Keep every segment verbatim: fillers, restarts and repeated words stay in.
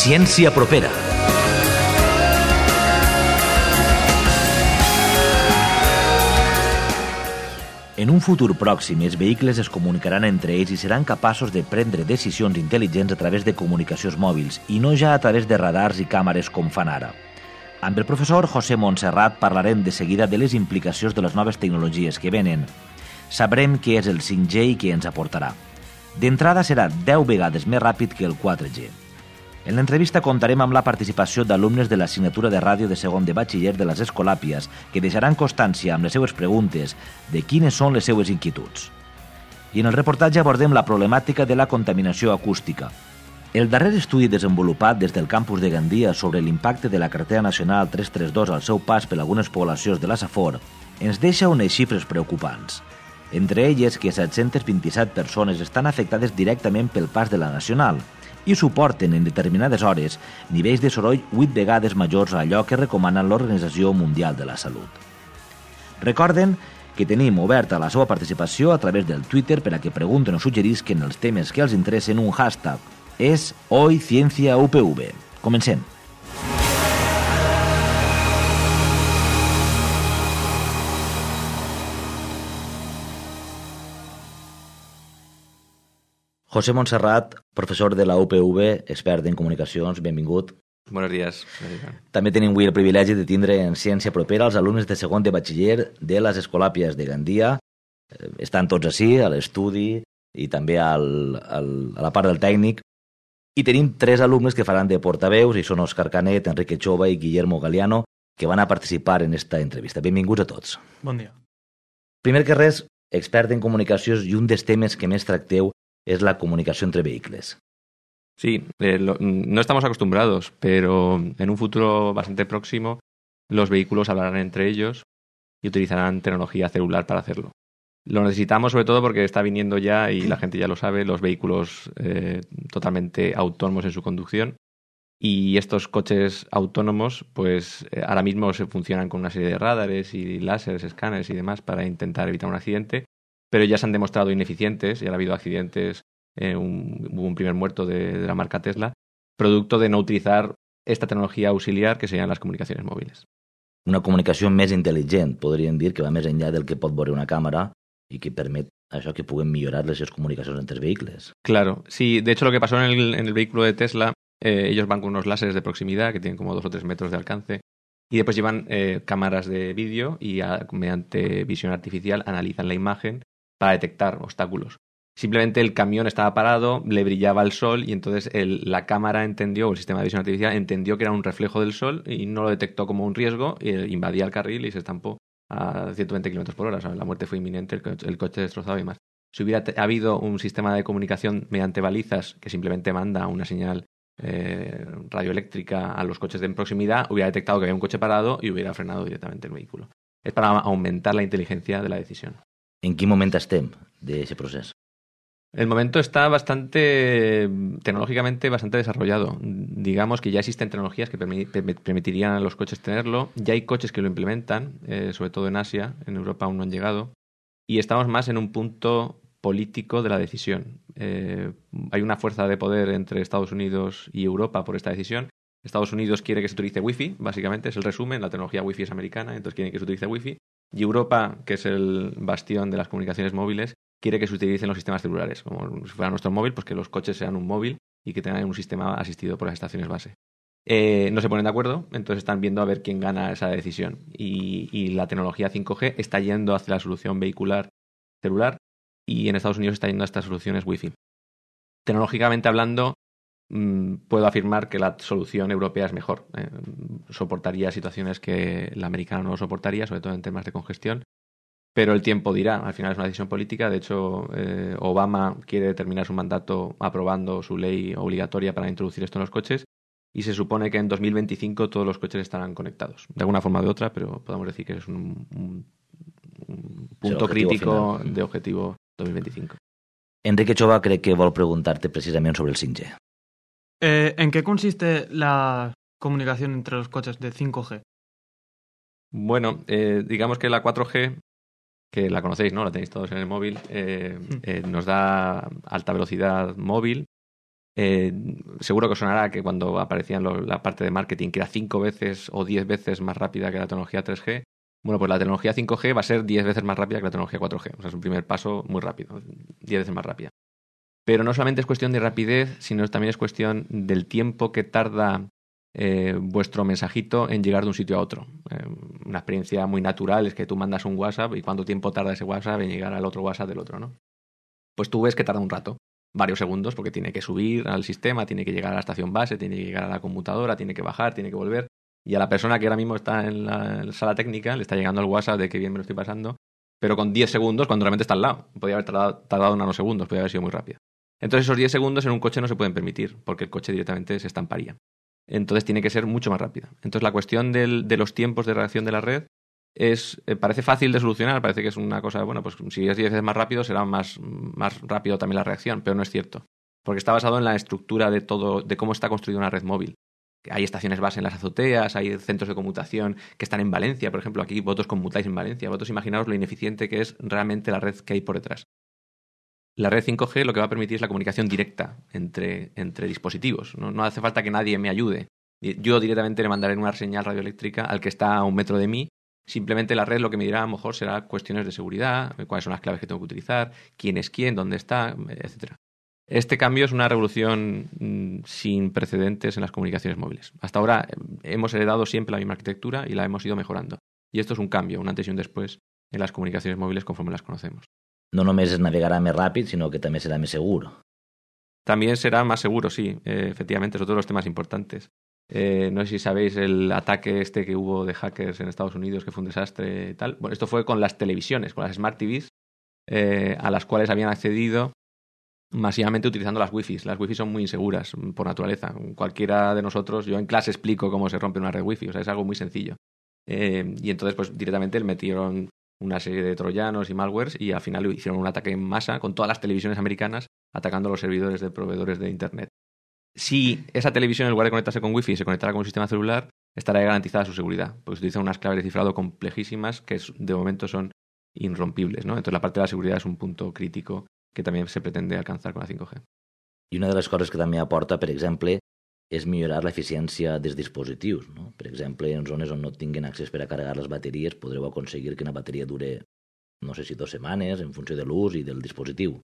Ciència propera. En un futur pròxim, els vehicles es comunicaran entre ells i seran capaços de prendre decisions intel·ligents a través de comunicacions mòbils i no ja a través de radars i càmeres com fan ara. Amb el professor José Montserrat parlarem de seguida de les implicacions de les noves tecnologies que venen. Sabrem què és el cinc G i què ens aportarà. D'entrada serà deu vegades més ràpid que el quatre G. En l'entrevista contarem amb la participació d'alumnes de l'assignatura de ràdio de segon de batxiller de les Escolàpies que deixaran constància amb les seues preguntes de quines són les seues inquietuds. I en el reportatge abordem la problemàtica de la contaminació acústica. El darrer estudi desenvolupat des del campus de Gandia sobre l'impacte de la carretera nacional tres cents trenta-dos al seu pas per algunes poblacions de la Safor ens deixa unes xifres preocupants. Entre elles que set-cents vint-i-set persones estan afectades directament pel pas de la nacional i suporten en determinades hores nivells de soroll vuit vegades majors a allò que recomana l'Organització Mundial de la Salut. Recorden que tenim oberta la seva participació a través del Twitter per a que pregunten o suggerisquen els temes que els interessen un hashtag. És Hoy Ciencia U P V. Comencem. José Montserrat, professor de la U P V, expert en comunicacions, benvingut. Buenos días. També tenim avui el privilegi de tindre en ciència propera els alumnes de segon de batxiller de les Escolàpies de Gandia. Estan tots ací, a l'estudi i també al, al, a la part del tècnic. I tenim tres alumnes que faran de portaveus, i són Òscar Canet, Enrique Chova i Guillermo Galiano, que van a participar en esta entrevista. Benvinguts a tots. Bon dia. Primer que res, expert en comunicacions, i un dels temes que més tracteu es la comunicación entre vehículos. Sí, eh, lo, no estamos acostumbrados, pero en un futuro bastante próximo los vehículos hablarán entre ellos y utilizarán tecnología celular para hacerlo. Lo necesitamos sobre todo porque está viniendo ya, y la gente ya lo sabe, los vehículos eh, totalmente autónomos en su conducción, y estos coches autónomos pues eh, ahora mismo se funcionan con una serie de radares y láseres, escáneres y demás para intentar evitar un accidente, pero ya se han demostrado ineficientes, y ahora ha habido accidentes, eh, un, hubo un primer muerto de, de la marca Tesla, producto de no utilizar esta tecnología auxiliar que serían las comunicaciones móviles. Una comunicació més intel·ligent, podríem dir, que va més enllà del que pot veure una càmera i que permet això que puguem millorar les comunicacions entre els vehicles. Claro, sí, de hecho lo que pasó en el, en el vehículo de Tesla, eh, ellos van con unos láseres de proximidad que tienen como dos o tres metros de alcance, y después llevan eh, cámaras de vídeo y a, mediante visión artificial analizan la imagen para detectar obstáculos. Simplemente el camión estaba parado, le brillaba el sol y entonces el, la cámara entendió, o el sistema de visión artificial entendió que era un reflejo del sol y no lo detectó como un riesgo, y invadía el carril y se estampó a ciento veinte kilómetros por hora. O sea, la muerte fue inminente, el coche, el coche destrozado y más. Si hubiera te, habido un sistema de comunicación mediante balizas que simplemente manda una señal eh, radioeléctrica a los coches de proximidad, hubiera detectado que había un coche parado y hubiera frenado directamente el vehículo. Es para aumentar la inteligencia de la decisión. En quin moment estem d'aquest procés? El momento está bastante, tecnológicamente bastante desarrollado. Digamos que ya existen tecnologías que permi- permitirían a los coches tenerlo. Ya hay coches que lo implementan, eh, sobre todo en Asia. En Europa aún no han llegado. Y estamos más en un punto político de la decisión. Eh, hay una fuerza de poder entre Estados Unidos y Europa por esta decisión. Estados Unidos quiere que se utilice Wi-Fi, básicamente, es el resumen. La tecnología Wi-Fi es americana, entonces quieren que se utilice Wi-Fi. Y Europa, que es el bastión de las comunicaciones móviles, quiere que se utilicen los sistemas celulares, como si fuera nuestro móvil, pues que los coches sean un móvil y que tengan un sistema asistido por las estaciones base. Eh, no se ponen de acuerdo, entonces están viendo a ver quién gana esa decisión. Y, y la tecnología cinco G está yendo hacia la solución vehicular celular, y en Estados Unidos está yendo a estas soluciones Wi-Fi. Tecnológicamente hablando, mmm, puedo afirmar que la solución europea es mejor. Eh, soportaría situaciones que la americana no soportaría, sobre todo en temas de congestión. Pero el tiempo dirá, al final es una decisión política. De hecho, eh, Obama quiere terminar su mandato aprobando su ley obligatoria para introducir esto en los coches, y se supone que en dos mil veinticinco todos los coches estarán conectados, de alguna forma o de otra, pero podemos decir que es un, un, un punto crítico final de objetivo dos mil veinticinco. Enrique Chova crec que vol preguntarte precisament sobre el cinc G. Eh, ¿En qué consiste la comunicación entre los coches de cinco G? Bueno, eh, digamos que la cuatro G, que la conocéis, ¿no? La tenéis todos en el móvil, eh, eh, nos da alta velocidad móvil, Eh, seguro que os sonará que cuando aparecía la parte de marketing, que era cinco veces o diez veces más rápida que la tecnología tres G, bueno, pues la tecnología cinco G va a ser diez veces más rápida que la tecnología cuatro G. O sea, es un primer paso muy rápido, diez veces más rápida. Pero no solamente es cuestión de rapidez, sino también es cuestión del tiempo que tarda eh, vuestro mensajito en llegar de un sitio a otro. Eh, una experiencia muy natural es que tú mandas un WhatsApp y cuánto tiempo tarda ese WhatsApp en llegar al otro WhatsApp del otro, ¿no? Pues tú ves que tarda un rato, varios segundos, porque tiene que subir al sistema, tiene que llegar a la estación base, tiene que llegar a la conmutadora, tiene que bajar, tiene que volver. Y a la persona que ahora mismo está en la, en la sala técnica le está llegando el WhatsApp de que bien me lo estoy pasando, pero con diez segundos cuando realmente está al lado. Podría haber tardado, tardado nanosegundos, podría haber sido muy rápido. Entonces esos diez segundos en un coche no se pueden permitir, porque el coche directamente se estamparía. Entonces tiene que ser mucho más rápida. Entonces la cuestión del, de los tiempos de reacción de la red es eh, parece fácil de solucionar, parece que es una cosa, bueno, pues si es diez veces más rápido será más, más rápido también la reacción, pero no es cierto. Porque está basado en la estructura de todo, de cómo está construida una red móvil. Hay estaciones base en las azoteas, hay centros de conmutación que están en Valencia, por ejemplo, aquí vosotros conmutáis en Valencia. Vosotros imaginaos lo ineficiente que es realmente la red que hay por detrás. La red cinco G lo que va a permitir es la comunicación directa entre, entre dispositivos. No, no hace falta que nadie me ayude. Yo directamente le mandaré una señal radioeléctrica al que está a un metro de mí. Simplemente la red lo que me dirá a lo mejor será cuestiones de seguridad, cuáles son las claves que tengo que utilizar, quién es quién, dónde está, etcétera. Este cambio es una revolución mmm, sin precedentes en las comunicaciones móviles. Hasta ahora hemos heredado siempre la misma arquitectura y la hemos ido mejorando. Y esto es un cambio, un antes y un después en las comunicaciones móviles conforme las conocemos. No només es navegarà més ràpid, sinó que també serà més segur. También será más seguro, sí. Eh, efectivamente, son todos los temas importantes. Eh, no sé si sabéis el ataque este que hubo de hackers en Estados Unidos, que fue un desastre y tal. Bueno, esto fue con las televisiones, con las Smart T Vs, eh, a las cuales habían accedido masivamente utilizando las Wi-Fi. Las Wi-Fi son muy inseguras por naturaleza. Cualquiera de nosotros, yo en clase explico cómo se rompe una red Wi-Fi, o sea, es algo muy sencillo. Eh, y entonces, pues directamente le metieron una serie de troyanos y malwares y al final hicieron un ataque en masa con todas las televisiones americanas atacando a los servidores de proveedores de Internet. Si esa televisión, en lugar de conectarse con Wi-Fi, se conectara con un sistema celular, estará garantizada su seguridad, porque se utilizan unas claves de cifrado complejísimas que de momento son irrompibles, ¿no? Entonces la parte de la seguridad es un punto crítico que también se pretende alcanzar con la cinco G. I una de les coses que també aporta, per exemple, és millorar l'eficiència dels dispositius. No? Per exemple, en zones on no tinguin accés per a carregar les bateries, podreu aconseguir que una bateria dure, no sé si dos setmanes, en funció de l'ús i del dispositiu.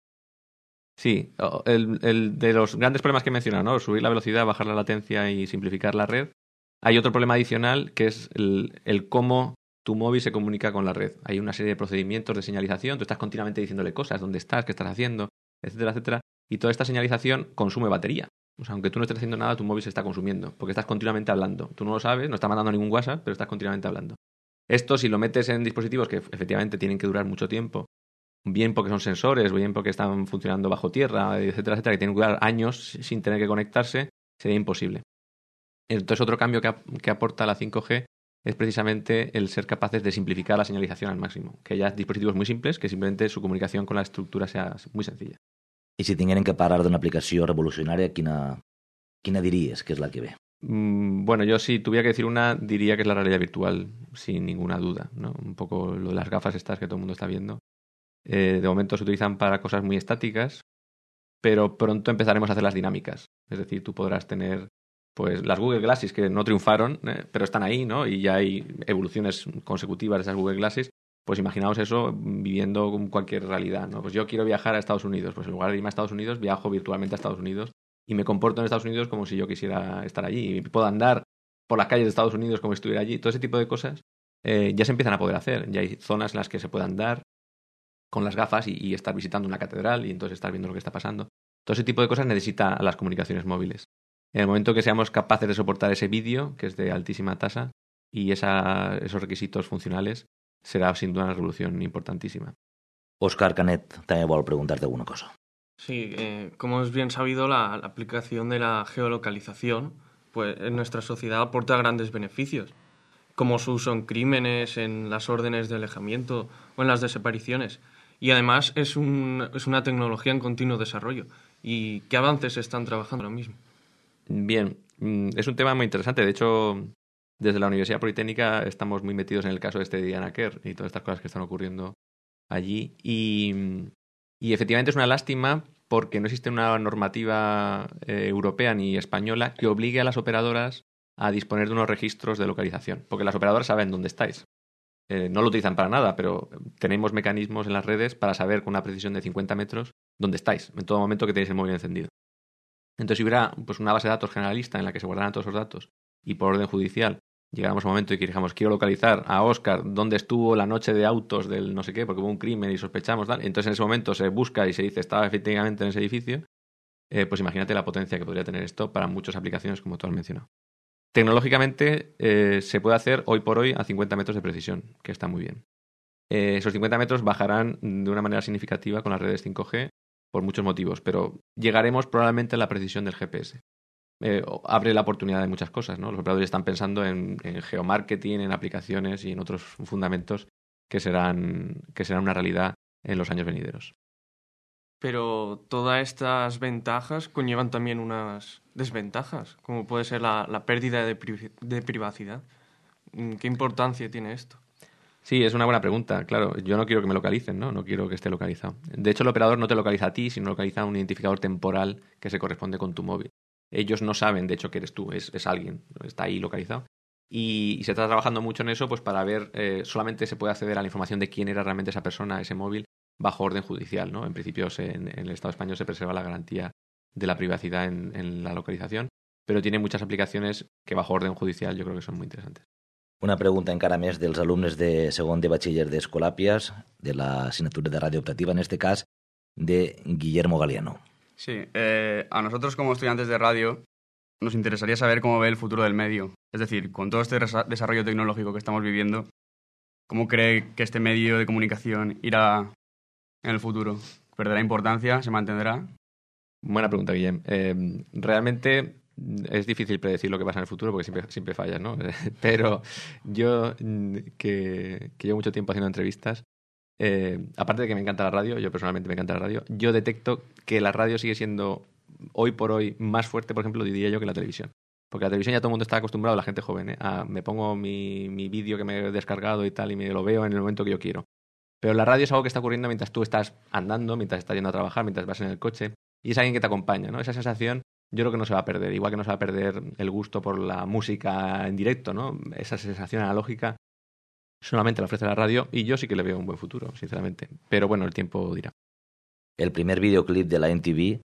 Sí, el, el de los grandes problemas que he mencionado, ¿no? Subir la velocidad, bajar la latencia y simplificar la red. Hay otro problema adicional que es el, el cómo tu móvil se comunica con la red. Hay una serie de procedimientos de señalización, tú estás continuamente diciéndole cosas, dónde estás, qué estás haciendo, etcétera, etcétera. Y toda esta señalización consume batería. O sea, aunque tú no estés haciendo nada, tu móvil se está consumiendo, porque estás continuamente hablando. Tú no lo sabes, no estás mandando ningún WhatsApp, pero estás continuamente hablando. Esto, si lo metes en dispositivos que efectivamente tienen que durar mucho tiempo, bien porque son sensores, bien porque están funcionando bajo tierra, etcétera, etcétera, que tienen que durar años sin tener que conectarse, sería imposible. Entonces, otro cambio que, que aporta la cinco G es precisamente el ser capaces de simplificar la señalización al máximo. Que haya dispositivos muy simples, que simplemente su comunicación con la estructura sea muy sencilla. I si tingueren que parlar d'una aplicació revolucionària, quina, quina diries que és la que ve? Mm, bueno, yo si tuviera que decir una, diría que es la realidad virtual, sin ninguna duda, ¿no? Un poco lo de las gafas estas que todo el mundo está viendo. Eh, de momento se utilizan para cosas muy estáticas, pero pronto empezaremos a hacer las dinámicas. Es decir, tú podrás tener pues las Google Glasses que no triunfaron, eh, pero están ahí, ¿no? Y ya hay evoluciones consecutivas de esas Google Glasses. Pues imaginaos eso viviendo con cualquier realidad, ¿no? Pues yo quiero viajar a Estados Unidos, pues en lugar de irme a Estados Unidos, viajo virtualmente a Estados Unidos y me comporto en Estados Unidos como si yo quisiera estar allí. Y puedo andar por las calles de Estados Unidos como si estuviera allí. Todo ese tipo de cosas eh, ya se empiezan a poder hacer. Ya hay zonas en las que se puede andar con las gafas y, y estar visitando una catedral y entonces estar viendo lo que está pasando. Todo ese tipo de cosas necesita las comunicaciones móviles. En el momento que seamos capaces de soportar ese vídeo, que es de altísima tasa, y esa, esos requisitos funcionales, será sin duda una revolución importantísima. Òscar Canet també vol preguntar-te alguna cosa. Sí, eh, como es bien sabido, la, la aplicación de la geolocalización pues, en nuestra sociedad aporta grandes beneficios, como su uso en crímenes, en las órdenes de alejamiento o en las desapariciones. Y además es, un, es una tecnología en continuo desarrollo. ¿Y qué avances están trabajando ahora mismo? Bien, es un tema muy interesante. De hecho, desde la Universidad Politécnica estamos muy metidos en el caso este de Diana Kerr y todas estas cosas que están ocurriendo allí. Y, y efectivamente es una lástima porque no existe una normativa eh, europea ni española que obligue a las operadoras a disponer de unos registros de localización, porque las operadoras saben dónde estáis. Eh, no lo utilizan para nada, pero tenemos mecanismos en las redes para saber con una precisión de cincuenta metros dónde estáis, en todo momento que tenéis el móvil encendido. Entonces, si hubiera pues, una base de datos generalista en la que se guardaran todos esos datos y por orden judicial llegáramos a un momento y que dijéramos, quiero localizar a Óscar dónde estuvo la noche de autos del no sé qué, porque hubo un crimen y sospechamos, tal. Entonces, en ese momento se busca y se dice, estaba efectivamente en ese edificio, eh, pues imagínate la potencia que podría tener esto para muchas aplicaciones como tú has mencionado. Tecnológicamente eh, se puede hacer hoy por hoy a cincuenta metros de precisión, que está muy bien. Eh, esos cincuenta metros bajarán de una manera significativa con las redes cinco G por muchos motivos, pero llegaremos probablemente a la precisión del G P S. Eh, abre la oportunidad de muchas cosas, ¿no? Los operadores están pensando en, en geomarketing, en aplicaciones y en otros fundamentos que serán, que serán una realidad en los años venideros. Pero todas estas ventajas conllevan también unas desventajas, como puede ser la, la pérdida de, pri- de privacidad. ¿Qué importancia tiene esto? Sí, es una buena pregunta, claro. Yo no quiero que me localicen, ¿no? No quiero que esté localizado. De hecho, el operador no te localiza a ti, sino localiza un identificador temporal que se corresponde con tu móvil. Ellos no saben, de hecho, que eres tú, es, es alguien, está ahí localizado. Y, y se está trabajando mucho en eso, pues para ver, eh, solamente se puede acceder a la información de quién era realmente esa persona, ese móvil, bajo orden judicial, ¿no? En principio, se, en, en el Estado español se preserva la garantía de la privacidad en, en la localización, pero tiene muchas aplicaciones que bajo orden judicial yo creo que son muy interesantes. Una pregunta encara més dels alumnes de segon de batxiller d'Escolàpies, de la asignatura de radio optativa, en este cas, de Guillermo Galeano. Sí, eh, a nosotros como estudiantes de radio nos interesaría saber cómo ve el futuro del medio. Es decir, con todo este desarrollo tecnológico que estamos viviendo, ¿cómo cree que este medio de comunicación irá en el futuro? ¿Perderá importancia? ¿Se mantendrá? Buena pregunta, Guillem. Eh, realmente es difícil predecir lo que pasa en el futuro porque siempre, siempre fallas, ¿no? Pero yo, que, que llevo mucho tiempo haciendo entrevistas, eh, aparte de que me encanta la radio, yo personalmente me encanta la radio, yo detecto que la radio sigue siendo hoy por hoy más fuerte, por ejemplo, diría yo, que la televisión. Porque la televisión ya todo el mundo está acostumbrado, la gente joven, ¿eh? A, me pongo mi, mi vídeo que me he descargado y tal y me lo veo en el momento que yo quiero. Pero la radio es algo que está ocurriendo mientras tú estás andando, mientras estás yendo a trabajar, mientras vas en el coche, y es alguien que te acompaña, ¿no? Esa sensación yo creo que no se va a perder, igual que no se va a perder el gusto por la música en directo, ¿no? Esa sensación analógica solamente la ofrece la radio y yo sí que le veo un buen futuro, sinceramente. Pero bueno, el tiempo dirá. El primer videoclip de la M T V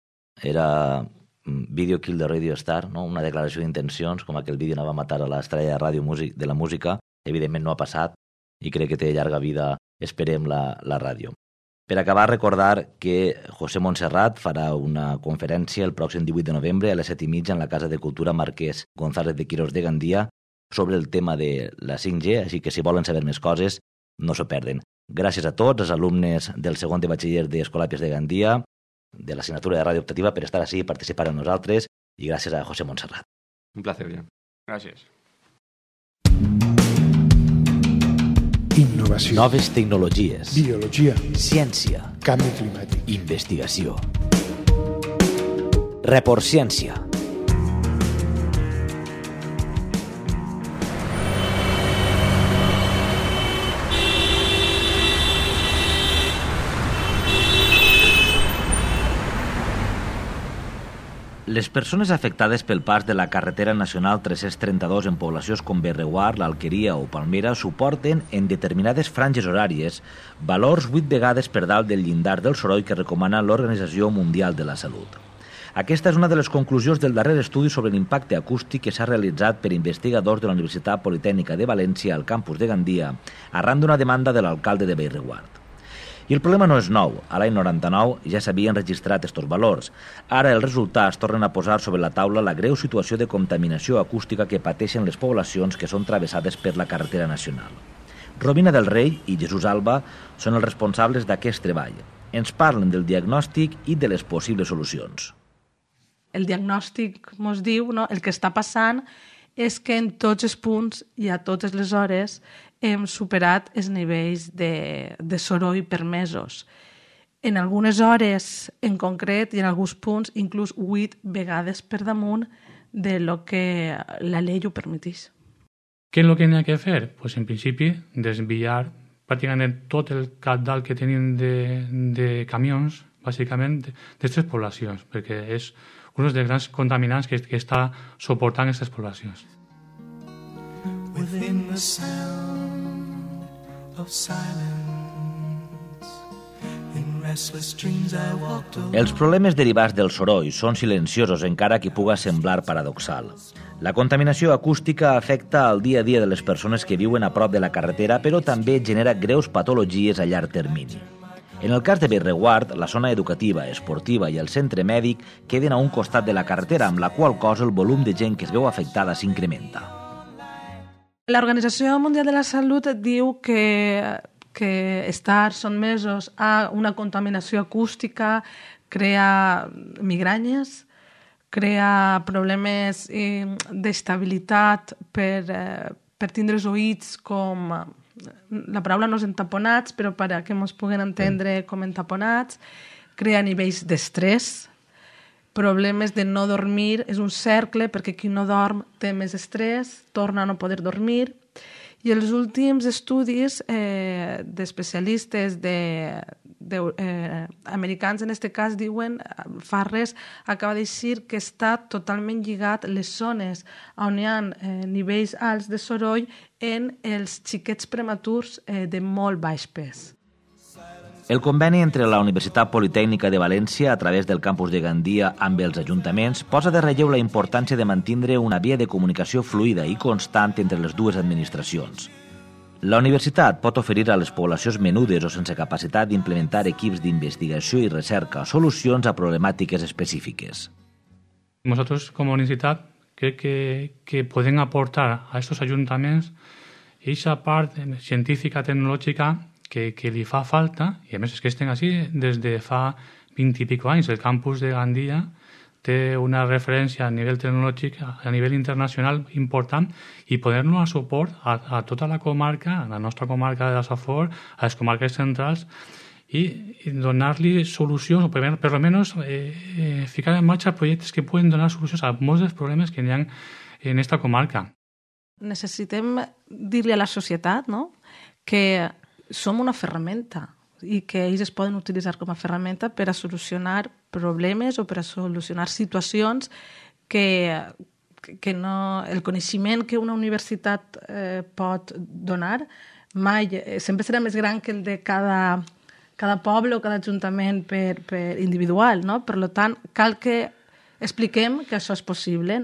era Video Kill the Radio Star, no? Una declaració d'intencions, com aquell vídeo anava a matar a l'estrella de ràdio de la música. Evidentment no ha passat i crec que té llarga vida, esperem, la, la ràdio. Per acabar, recordar que José Montserrat farà una conferència el pròxim divuit de novembre a les set i mitja en la Casa de Cultura Marquès González de Quirós de Gandia sobre el tema de la cinc G, així que si volen saber més coses, no s'ho perden. Gràcies a tots els alumnes del segon de batxiller d'Escolàpies de Gandia, de l'assignatura de ràdio optativa, per estar així i participar amb nosaltres, i gràcies a José Montserrat. Un placer, Guillem. Gràcies. Innovació. Noves tecnologies. Biologia. Ciència. Canvi climàtic. Investigació. Report Ciència. Les persones afectades pel pas de la carretera nacional tres-cents trenta-dos en poblacions com Berreguar, l'Alqueria o Palmera suporten en determinades franges horàries valors vuit vegades per dalt del llindar del soroll que recomana l'Organització Mundial de la Salut. Aquesta és una de les conclusions del darrer estudi sobre l'impacte acústic que s'ha realitzat per investigadors de la Universitat Politècnica de València al campus de Gandia arran d'una demanda de l'alcalde de Bellreguard. I el problema no és nou. A l'any noranta-nou ja s'havien registrat estos valors. Ara els resultats tornen a posar sobre la taula la greu situació de contaminació acústica que pateixen les poblacions que són travessades per la carretera nacional. Robina del Rei i Jesús Alba són els responsables d'aquest treball. Ens parlen del diagnòstic i de les possibles solucions. El diagnòstic ens diu, no, el que està passant és que en tots els punts i a totes les hores hem superat els nivells de, de soroll permesos. En algunes hores en concret i en alguns punts inclús vuit vegades per damunt de lo que la llei ho permetís. Què és el que n'hi ha que fer? Pues en principi desviar pràcticament tot el cabdal que tenim de, de camions bàsicament, d'aquestes poblacions, perquè és un dels grans contaminants que, que està suportant aquestes poblacions. Within the sound of silence, in restless dreams I walked alone. Els problemes derivats del soroll són silenciosos, encara que puga semblar paradoxal. La contaminació acústica afecta el dia a dia de les persones que viuen a prop de la carretera, però també genera greus patologies a llarg termini. En el cas de Bellreguard, la zona educativa, esportiva i el centre mèdic queden a un costat de la carretera, amb la qual cosa el volum de gent que es veu afectada s'incrementa. L'Organització Mundial de la Salut diu que, que estar sotmesos a una contaminació acústica crea migranyes, crea problemes eh, d'estabilitat per, eh, per tindre els oïts com... La paraula no és entaponats, però per a que ens puguen entendre com entaponats, crea nivells d'estrès, problemes de no dormir, és un cercle perquè qui no dorm té més estrès, torna a no poder dormir. I els últims estudis eh, d'especialistes de, de, eh, americans, en aquest cas, diuen, Farres acaba de dir que està totalment lligat les zones on hi ha eh, nivells alts de soroll en els xiquets prematurs eh, de molt baix pes. El conveni entre la Universitat Politècnica de València a través del campus de Gandia amb els ajuntaments posa de relleu la importància de mantenir una via de comunicació fluida i constant entre les dues administracions. La universitat pot oferir a les poblacions menudes o sense capacitat d'implementar equips d'investigació i recerca solucions a problemàtiques específiques. Nosotros como universidad creo que, que pueden aportar a estos ayuntamientos esa parte científica, tecnològica que, que li fa falta, i a més és que estem així des de fa vint i pico anys. El campus de Gandia té una referència a nivell tecnològic, a nivell internacional important, i poder-nos a suport a, a tota la comarca, a la nostra comarca de la Safor, a les comarques centrals, i, i donar-li solucions, o per, per almenys eh, eh, ficar en marxa projectes que poden donar solucions a molts dels problemes que hi ha en aquesta comarca. Necessitem dir-li a la societat, no?, que som una ferramenta i que ells es poden utilitzar com a ferramenta per a solucionar problemes o per a solucionar situacions que, que no... El coneixement que una universitat eh, pot donar mai, eh, sempre serà més gran que el de cada, cada poble o cada ajuntament per, per individual, no? Per tant, cal que expliquem que això és possible.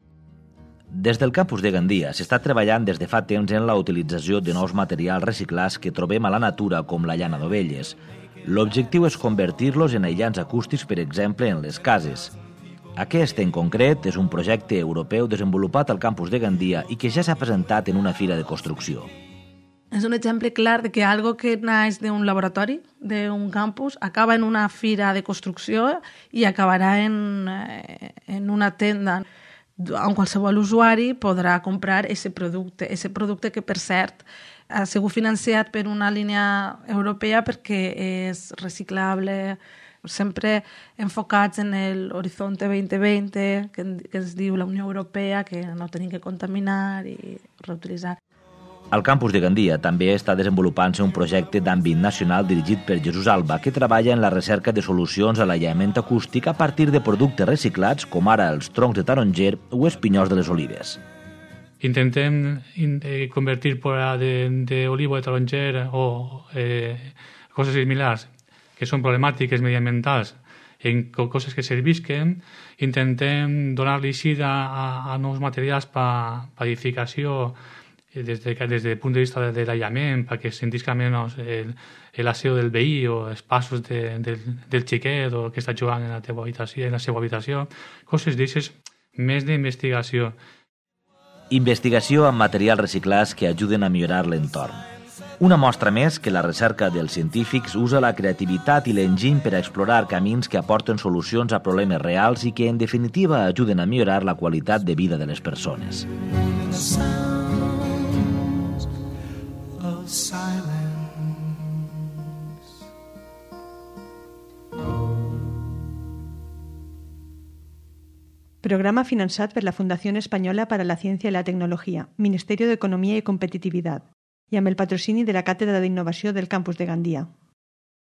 Des del campus de Gandia s'està treballant des de fa temps en la utilització de nous materials reciclats que trobem a la natura, com la llana d'ovelles. L'objectiu és convertir-los en aïllants acústics, per exemple, en les cases. Aquest, en concret, és un projecte europeu desenvolupat al campus de Gandia i que ja s'ha presentat en una fira de construcció. És un exemple clar de que algo que naix d'un laboratori, d'un campus, acaba en una fira de construcció i acabarà en, en una tenda on qualsevol usuari podrà comprar aquest producte, aquest producte que, per cert, ha sigut financiat per una línia europea perquè és reciclable, sempre enfocats en l'Horizonte vint vint, que, que es diu la Unió Europea, que no tenim que contaminar i reutilitzar. Al campus de Gandia també està desenvolupant-se un projecte d'àmbit nacional dirigit per Jesús Alba que treballa en la recerca de solucions a l'aïllament acústic a partir de productes reciclats com ara els troncs de taronger o els pinyols de les olives. Intentem eh, convertir por de, de olivo de taronger o eh, coses similars que són problemàtiques mediambientals en coses que servisquen. Intentem donar-li eixida a, a nous materials per pa edificació des, de, des del punt de vista de, de l'aïllament, perquè sentisca menys el, el aseo del veí o els passos de, de, del xiquet o que està jugant en la teva habitació, en la seva habitació, coses d'aixes més d'investigació. Investigació amb materials reciclats que ajuden a millorar l'entorn. Una mostra més que la recerca dels científics usa la creativitat i l'enginy per a explorar camins que aporten solucions a problemes reals i que, en definitiva, ajuden a millorar la qualitat de vida de les persones. Programa finançat per la Fundació Espanyola para la Ciencia y la Tecnología, Ministerio de Economía y Competitividad, i amb el patrocini de la Càtedra d'Innovació del Campus de Gandia.